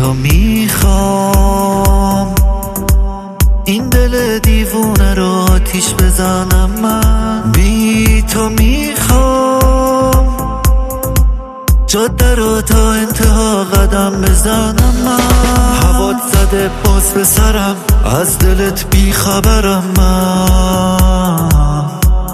تو میخوام این دل دیوونه رو آتیش بزنم من، بی تو میخوام جاده رو تا انتها قدم بزنم من. هوات زده باز به سرم، از دلت بیخبرم من،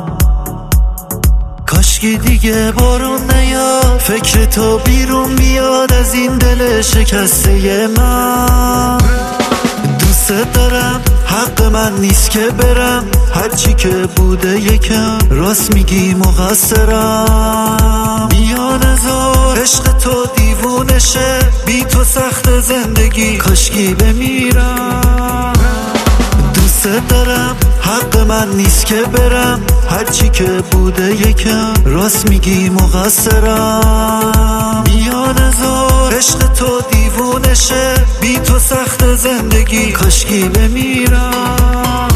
کاشکی دیگه بارون نیاد، فکر تو بیرون بیاد از این دل شکسته من. دوست دارم، حق من نیست که برم، هرچی که بوده یکم، راست میگی مقصرم. بیا نذار عشق تو دیوونه شه، بی تو سخت زندگی کاشکی بمیرم. دوست دارم، حق من نیست که برم، هرچی که بوده یکم، راست میگی مقصرم. بیا نذار عشق تو دیوونه شه، بی تو سخت زندگی کاشکی بمیرم.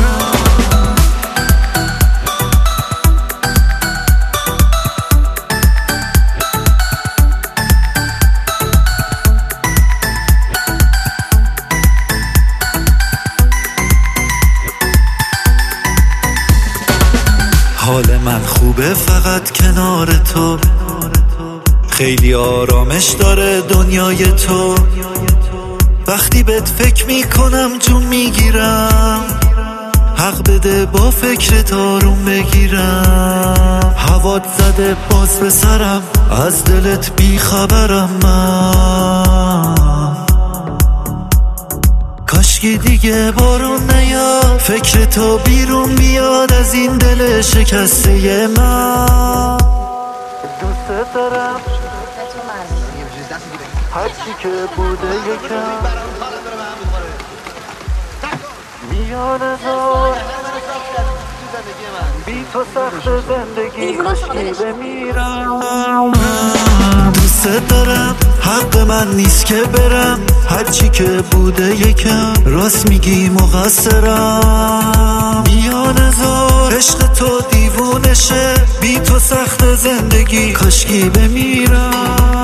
حال من خوبه فقط کنار تو، خیلی آرامش داره دنیای تو، وقتی بهت فکر میکنم جون میگیرم، حق بده با فکرت آروم بگیرم. هوات زده باز به سرم، از دلت بیخبرم من، کاشکی دیگه بارون نیاد، فکر تو بیرون بیاد از این دل شکسته من. دوست دارم، هرچی که بوده یکم، بیا نذار بی تو سخت زندگی کاشکی بمیرم. دوست دارم، حق من نیست که برم، هرچی که بوده یکم، راست میگی مقصرم. بیا نذار عشق تو دیوونه شه، بی تو سخت زندگی کاشکی بمیرم.